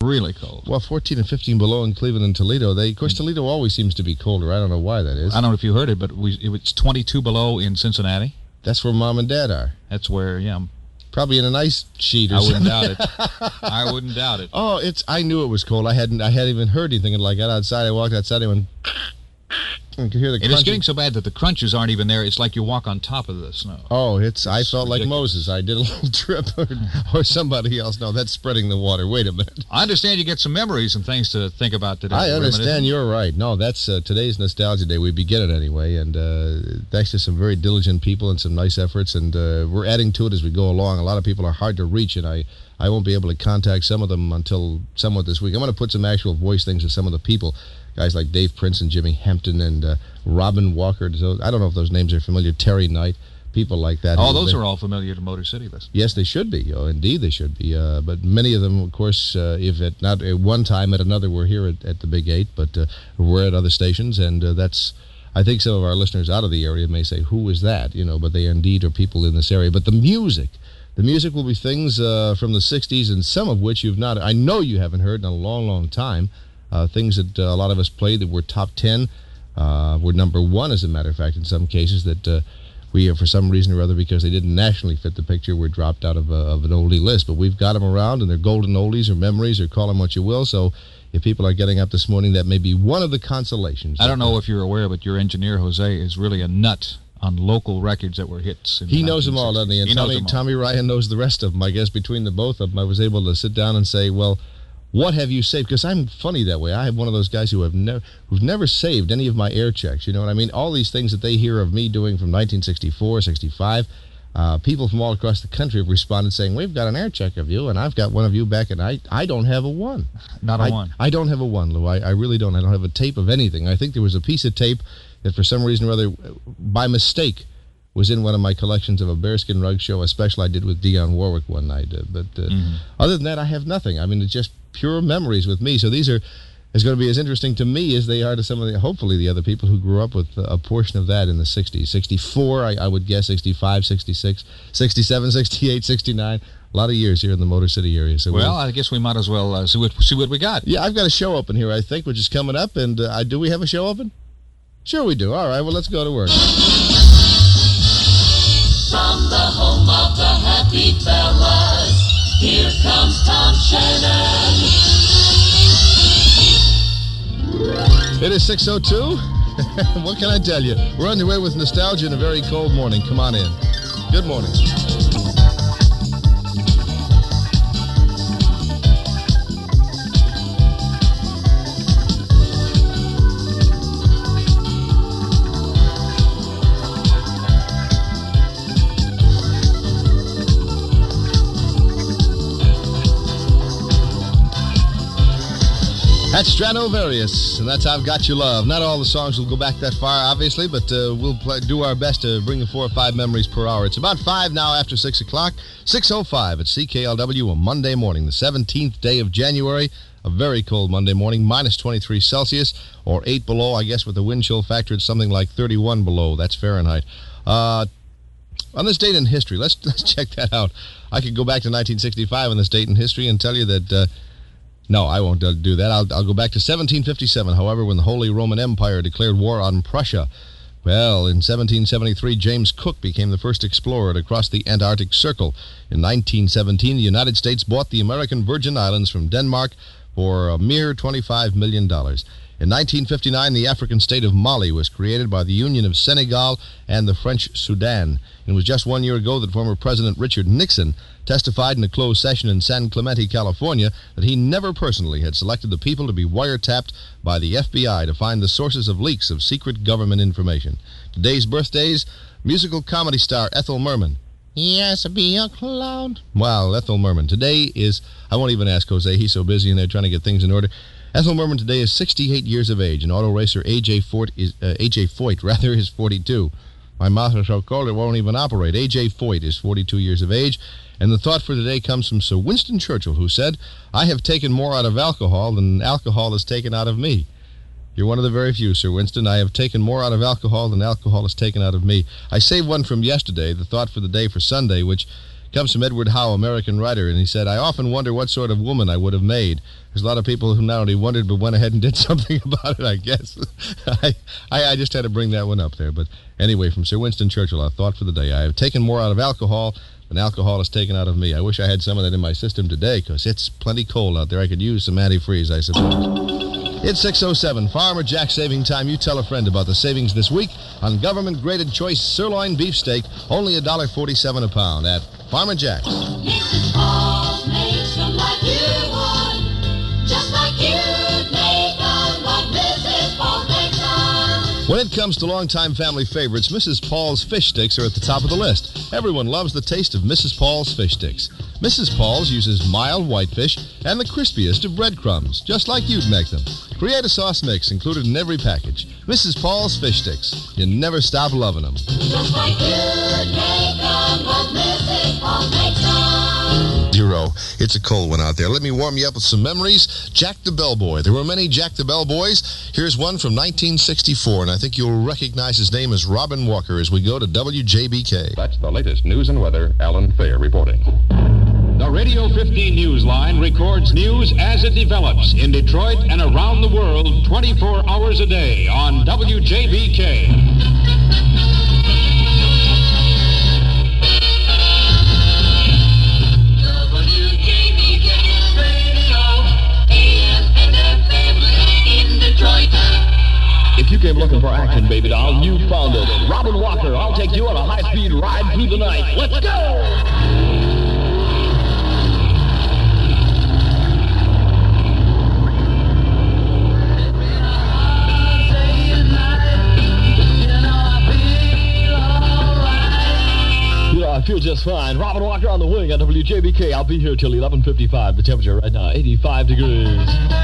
really cold. Well, 14 and 15 below in Cleveland and Toledo. Of course, Toledo always seems to be colder. I don't know why that is. I don't know if you heard it, but it was 22 below in Cincinnati. That's where Mom and Dad are. That's where, yeah. Probably in an ice sheet or I something. wouldn't doubt it. I wouldn't doubt it. Oh, I knew it was cold. I hadn't even heard anything. And I got outside. I walked outside. I went. I could hear the crunching. It is getting so bad that the crunches aren't even there. It's like you walk on top of the snow. Oh, I felt like ridiculous. Moses. I did a little trip, or somebody else. No, that's spreading the water. Wait a minute. I understand you get some memories and things to think about today. I understand. You're right. No, that's today's Nostalgia Day. We begin it anyway, and thanks to some very diligent people and some nice efforts, and we're adding to it as we go along. A lot of people are hard to reach, and I won't be able to contact some of them until somewhat this week. I'm going to put some actual voice things to some of the people. Guys like Dave Prince and Jimmy Hampton and Robin Walker. I don't know if those names are familiar. Terry Knight, people like that. Oh, those are all familiar to Motor City listeners. Yes, they should be. Oh, indeed, they should be. But many of them, of course, if at not at one time, at another, were here at the Big 8, but we're at other stations, and that's. I think some of our listeners out of the area may say, "Who is that?" But they indeed are people in this area. But the music will be things from the '60s, and some of which you've not. I know you haven't heard in a long, long time. Things that a lot of us played that were top 10, were number 1, as a matter of fact, in some cases that we, for some reason or other, because they didn't nationally fit the picture, were dropped out of an oldie list. But we've got them around, and they're golden oldies or memories, or call them what you will. So if people are getting up this morning, that may be one of the consolations. I don't know if you're aware, but your engineer, Jose, is really a nut on local records that were hits. He knows them all, doesn't he? And Tommy Ryan knows the rest of them. I guess between the both of them, I was able to sit down and say, well, what have you saved? Because I'm funny that way. I have one of those guys who've never saved any of my air checks. You know what I mean? All these things that they hear of me doing from 1964, 65, people from all across the country have responded saying, we've got an air check of you, and I've got one of you back, and I don't have a one. Not a one. I don't have a one, Lou. I really don't. I don't have a tape of anything. I think there was a piece of tape that for some reason or other, by mistake, was in one of my collections of a Bearskin Rug show, a special I did with Dionne Warwick one night. Other than that, I have nothing. I mean, it's just pure memories with me. So these are going to be as interesting to me as they are to some of hopefully the other people who grew up with a portion of that in the 60s. 64, I would guess, 65, 66, 67, 68, 69. A lot of years here in the Motor City area. So I guess we might as well see what we got. Yeah, I've got a show open here, I think, which is coming up. And do we have a show open? Sure we do. All right, well, let's go to work. From the home of the Happy Fellas, here comes Tom Shannon. It is 6:02. What can I tell you? We're on the way with nostalgia in a very cold morning. Come on in. Good morning. That's Stratovarius, and that's I've Got Your Love. Not all the songs will go back that far, obviously, but we'll do our best to bring you 4 or 5 memories per hour. It's about 5 now after 6 o'clock, 6:05 at CKLW on Monday morning, the 17th day of January, a very cold Monday morning, minus 23 Celsius, or 8 below. I guess with the wind chill factor, it's something like 31 below. That's Fahrenheit. On this date in history, let's check that out. I could go back to 1965 on this date in history and tell you that... No, I won't do that. I'll go back to 1757, however, when the Holy Roman Empire declared war on Prussia. Well, in 1773, James Cook became the first explorer to cross the Antarctic Circle. In 1917, the United States bought the American Virgin Islands from Denmark for a mere $25 million. In 1959, the African state of Mali was created by the union of Senegal and the French Sudan. It was just 1 year ago that former President Richard Nixon testified in a closed session in San Clemente, California, that he never personally had selected the people to be wiretapped by the FBI to find the sources of leaks of secret government information. Today's birthdays, musical comedy star Ethel Merman. Yes, be a cloud. Wow, Ethel Merman. Today is, I won't even ask Jose, he's so busy in there trying to get things in order. Ethel Merman today is 68 years of age, and auto racer A.J. Foyt is 42. My mouth is so cold it won't even operate. A.J. Foyt is 42 years of age, and the thought for today comes from Sir Winston Churchill, who said, I have taken more out of alcohol than alcohol has taken out of me. You're one of the very few, Sir Winston. I have taken more out of alcohol than alcohol has taken out of me. I saved one from yesterday, the thought for the day for Sunday, which Comes from Edward Howe, American writer, and he said, I often wonder what sort of woman I would have made. There's a lot of people who not only wondered but went ahead and did something about it, I guess. I just had to bring that one up there. But anyway, from Sir Winston Churchill, a thought for the day. I have taken more out of alcohol than alcohol has taken out of me. I wish I had some of that in my system today because it's plenty cold out there. I could use some antifreeze, I suppose. It's 6:07. Farmer Jack saving time. You tell a friend about the savings this week on government-graded choice sirloin beefsteak, only $1.47 a pound at Farmer Jack's. Mrs. Paul makes them like you would, just like you'd make them, like Mrs. Paul makes them. When it comes to longtime family favorites, Mrs. Paul's fish sticks are at the top of the list. Everyone loves the taste of Mrs. Paul's fish sticks. Mrs. Paul's uses mild whitefish and the crispiest of breadcrumbs, just like you'd make them. Create a sauce mix included in every package. Mrs. Paul's fish sticks. You never stop loving them. Just like you'd make them, like Mrs. Paul makes them. Zero. It's a cold one out there. Let me warm you up with some memories. Jack the Bellboy. There were many Jack the Bellboys. Here's one from 1964, and I think you'll recognize his name as Robin Walker as we go to WJBK. That's the latest news and weather. Alan Thayer reporting. The Radio 15 News Line records news as it develops in Detroit and around the world 24 hours a day on WJBK. If you came looking for action, baby doll, you found it. Robin Walker, I'll take you on a high-speed ride through the night. Let's go! I feel just fine. Robin Walker on the wing at WJBK. I'll be here till 11:55. The temperature right now, 85 degrees.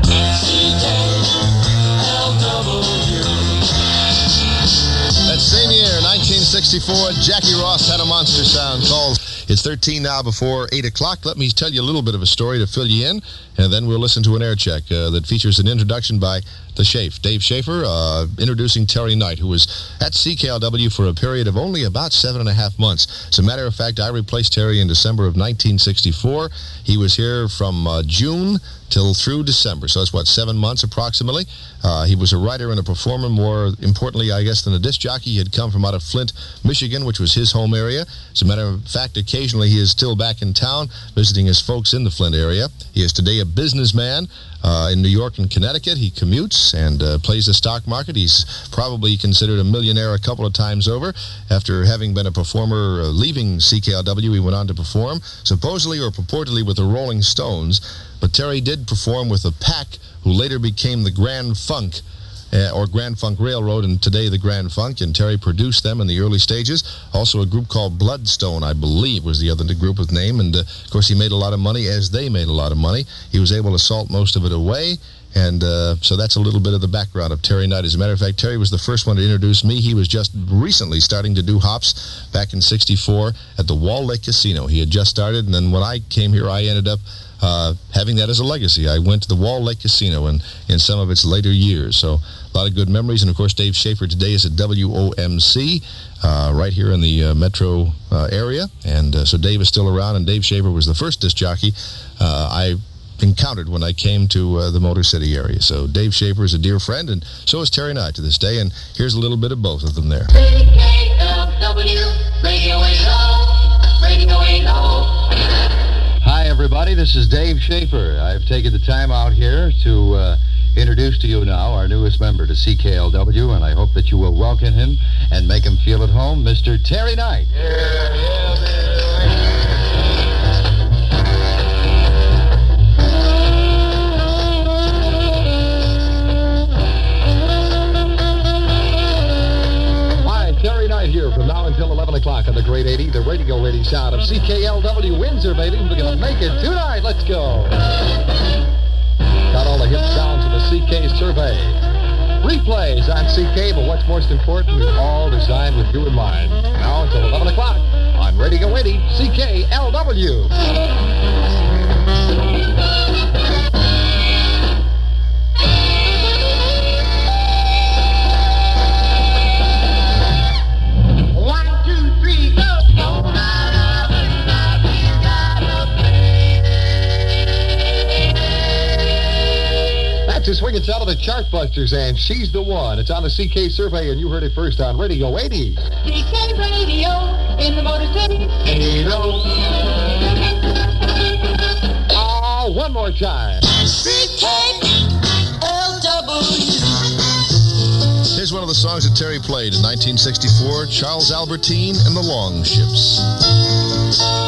That same year, 1964, Jackie Ross had a monster sound called It's 13 now before 8 o'clock. Let me tell you a little bit of a story to fill you in, and then we'll listen to an air check that features an introduction by the Schaaf, Dave Schaefer, introducing Terry Knight, who was at CKLW for a period of only about 7.5 months. As a matter of fact, I replaced Terry in December of 1964. He was here from June till through December, so that's 7 months approximately. He was a writer and a performer, more importantly, I guess, than a disc jockey. He had come from out of Flint, Michigan, which was his home area. As a matter of fact, occasionally he is still back in town visiting his folks in the Flint area. He is today a businessman in New York and Connecticut. He commutes and plays the stock market. He's probably considered a millionaire a couple of times over. After having been a performer leaving CKLW, he went on to perform, supposedly or purportedly, with the Rolling Stones. But Terry did perform with a pack who later became the Grand Funk, or Grand Funk Railroad, and today the Grand Funk, and Terry produced them in the early stages. Also a group called Bloodstone, I believe, was the other group with name, and of course he made a lot of money, as they made a lot of money. He was able to salt most of it away, and so that's a little bit of the background of Terry Knight. As a matter of fact, Terry was the first one to introduce me. He was just recently starting to do hops back in '64 at the Wall Lake Casino. He had just started, and then when I came here, I ended up having that as a legacy. I went to the Wall Lake Casino in some of its later years. So a lot of good memories. And, of course, Dave Schaefer today is at WOMC right here in the metro area. And so Dave is still around, and Dave Schaefer was the first disc jockey I encountered when I came to the Motor City area. So Dave Schaefer is a dear friend, and so is Terry Knight to this day. And here's a little bit of both of them there. CKLW, Radio 80, Radio 80. Hi, everybody. This is Dave Schaefer. I've taken the time out here to introduce to you now our newest member to CKLW, and I hope that you will welcome him and make him feel at home, Mr. Terry Knight. Terry Knight here from now until 11 o'clock on the Great 80, the radio rating sound of CKLW Windsor, baby. We're going to make it tonight. Let's go. Got all the hit sounds of the CK survey. Replays on CK, but what's most important, all designed with you in mind. Now until 11 o'clock on Radio 80, CKLW. to Swinging Sound of the Chartbusters, and She's the One. It's on the CK survey, and you heard it first on Radio 80. CK Radio in the Motor City. 80. Oh, one more time. Here's one of the songs that Terry played in 1964, Charles Albertine and the Longships.